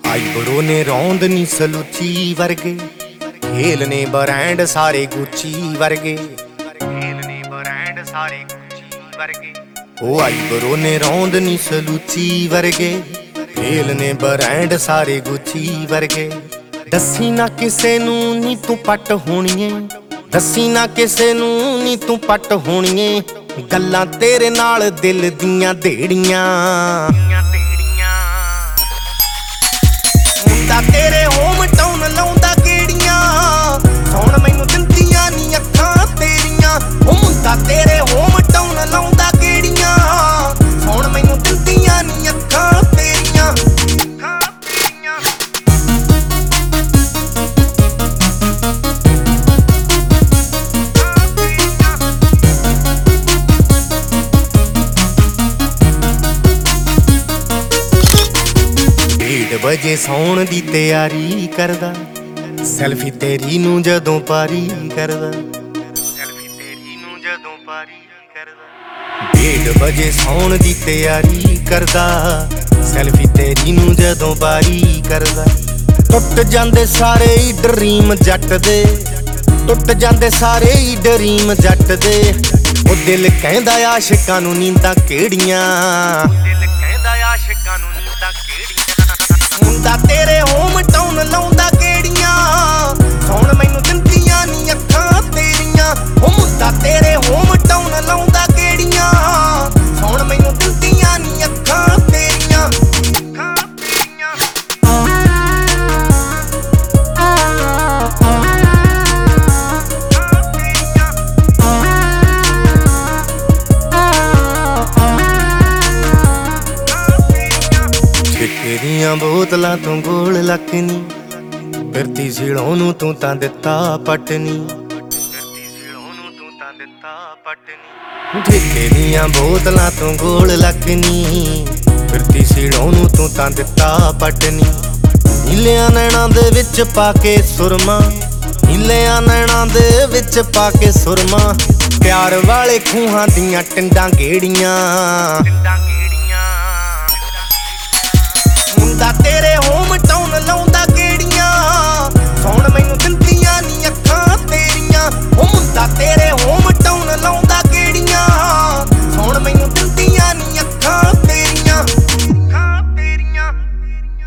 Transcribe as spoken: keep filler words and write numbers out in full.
Eyebrow ਨੇ ਰੌਂਦ ਨੀ ਸਲੂਚੀ ਵਰਗੇ, ਖੇਲ ਨੇ ਬ੍ਰਾਂਡ ਸਾਰੇ ਗੁੱਚੀ ਵਰਗੇ, ਖੇਲ ਨੇ ਬ੍ਰਾਂਡ ਸਾਰੇ ਗੁੱਚੀ ਵਰਗੇ। ਉਹ ਆਈਬਰੋ ਨੇ ਰੌਂਦ ਨੀ ਸਲੂਚੀ ਵਰਗੇ, ਖੇਲ ਨੇ ਬ੍ਰਾਂਡ ਸਾਰੇ ਗੁੱਚੀ ਵਰਗੇ। ਦੱਸੀ ਨਾ ਕਿਸੇ ਨੂੰ ਨੀ ਤੂੰ ਪੱਟ ਹੋਣੀਏ, ਦੱਸੀ ਨਾ ਕਿਸੇ ਨੂੰ ਨੀ ਤੂੰ ਪੱਟ ਹੋਣੀਏ, ਗੱਲਾਂ ਤੇਰੇ ਨਾਲ ਦਿਲ ਦੀਆਂ ਢੇੜੀਆਂ। ਮੁੰਡਾ ਤੇਰੇ ਹੋਮ ਟਾਊਨ ਲਾਉਂਦਾ ਕਿਹੜੀਆਂ, ਸੌਣ ਮੈਨੂੰ ਦਿੰਦੀਆਂ ਨੀ ਅੱਖਾਂ ਤੇਰੀਆਂ। ਉਹ ਮੁੰਡਾ ਤੇਰੇ ਹੋਮ ਟਾਊਨ ਲਾਉਂਦਾ ਕਿਹੜੀਆਂ, ਸੌਣ ਮੈਨੂੰ ਦਿੰਦੀਆਂ ਨੀ ਅੱਖਾਂ ਤੇਰੀਆਂ। ਡੇਢ ਵਜੇ ਸੌਣ ਦੀ ਤਿਆਰੀ ਕਰਦਾ, ਸੈਲਫੀ ਤੇਰੀ ਨੂੰ ਜਦੋਂ ਪਾਰੀ ਕਰਦਾ, ਸੈਲਫੀ ਤੇਰੀ ਨੂੰ ਜਦੋਂ ਪਾਰੀ ਕਰਦਾ। ਡੇਢ ਵਜੇ ਸੌਣ ਦੀ ਤਿਆਰੀ ਕਰਦਾ, ਸੈਲਫੀ ਤੇਰੀ ਨੂੰ ਜਦੋਂ ਪਾਰੀ ਕਰਦਾ। ਟੁੱਟ ਜਾਂਦੇ ਸਾਰੇ ਹੀ ਡਰੀਮ ਜੱਟ ਦੇ, ਟੁੱਟ ਜਾਂਦੇ ਸਾਰੇ ਹੀ ਡਰੀਮ ਜੱਟ ਦੇ। ਉਹ ਦਿਲ ਕਹਿੰਦਾ ਆਸ਼ਿਕਾਂ ਨੂੰ ਨੀਂਦਾਂ ਕਿਹੜੀਆਂ, ਦਿਲ ਕਹਿੰਦਾ ਆਸ਼ਿਕਾਂ ਨੂੰ ਨੀਂਦਾਂ ਕਿਹੜੀਆਂ। ਮੁੰਡਾ ਤੇਰੇ ਹੋਮ ਟਾਊਨ ਲਾਉਂਦਾ ਕਿਹੜੀਆਂ, ਸੌਣ ਮੈਨੂੰ ਦਿੰਦੀਆਂ ਨੀ ਅੱਖਾਂ ਤੇਰੀਆਂ। ਉਹ ਮੁੰਡਾ ਤੇਰੇ ਹੋਮ ਟਾਊਨ ਲਾਉਂਦਾ ਕਿਹੜੀਆਂ, ਸੌਣ ਮੈਨੂੰ ਦਿੰਦੀਆਂ ਨੀ ਅੱਖਾਂ ਤੇਰੀਆਂ। ਅੱਖਾਂ ਤੇਰੀਆਂ। ਠੇਕੇ ਦੀਆਂ ਬੋਤਲਾਂ ਤੋਂ ਗੋਲ ਲੱਕ ਨੀ, ਫਿਰਦੀ ਸਿਲੋਂ ਨੂੰ ਤੂੰ ਤਾਂ ਦਿੱਤਾ ਪੱਟ ਨੀ, ਫਿਰਦੀ ਸਿਲੋਂ ਨੂੰ ਤੂੰ ਤਾਂ ਦਿੱਤਾ ਪੱਟ ਨੀ। ਠੇਕੇ ਦੀਆਂ ਬੋਤਲਾਂ ਤੋਂ ਗੋਲ ਲੱਕ ਨੀ, ਫਿਰਦੀ ਸਿਲੋਂ ਨੂੰ ਤੂੰ ਤਾਂ ਦਿੱਤਾ ਪੱਟ ਨੀ। ਨੀਲਿਆਂ ਨੈਣਾਂ ਦੇ ਵਿੱਚ ਪਾ ਕੇ ਸੁਰਮਾ, ਨੀਲਿਆਂ ਨੈਣਾਂ ਦੇ ਵਿੱਚ ਪਾ ਕੇ ਸੁਰਮਾ। ਪਿਆਰ ਵਾਲੇ ਖੂਹਾਂ ਦੀਆਂ ਟਿੰਡਾਂ ਗੇੜੀਆਂ, ਟਿੰਡਾਂ ਗੇੜੀਆਂ। ਮੁੰਡਾ